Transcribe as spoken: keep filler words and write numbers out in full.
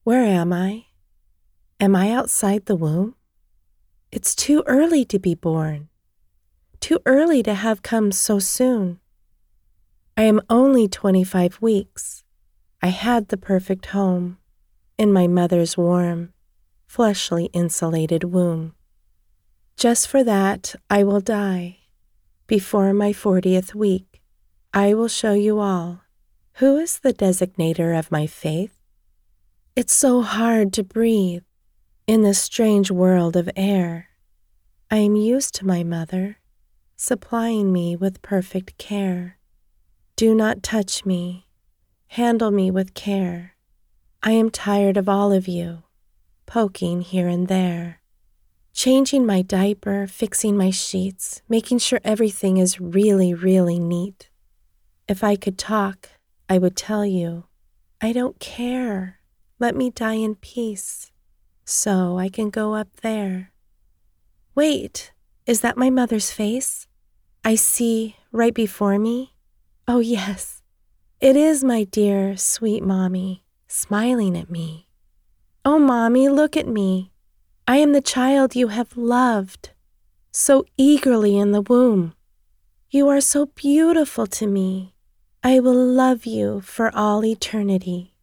Where am I? Am I outside the womb? It's too early to be born, too early to have come so soon. I am only twenty-five weeks. I had the perfect home in my mother's warm, fleshly insulated womb. Just for that I will die. Before my fortieth week, I will show you all who is the designator of my faith. It's so hard to breathe in this strange world of air. I am used to my mother, supplying me with perfect care. Do not touch me. Handle me with care. I am tired of all of you, poking here and there, changing my diaper, fixing my sheets, making sure everything is really, really neat. If I could talk, I would tell you, I don't care. Let me die in peace, so I can go up there. Wait, is that my mother's face? I see right before me? Oh yes, it is my dear, sweet mommy, smiling at me. Oh, mommy, look at me. I am the child you have loved so eagerly in the womb. You are so beautiful to me. I will love you for all eternity.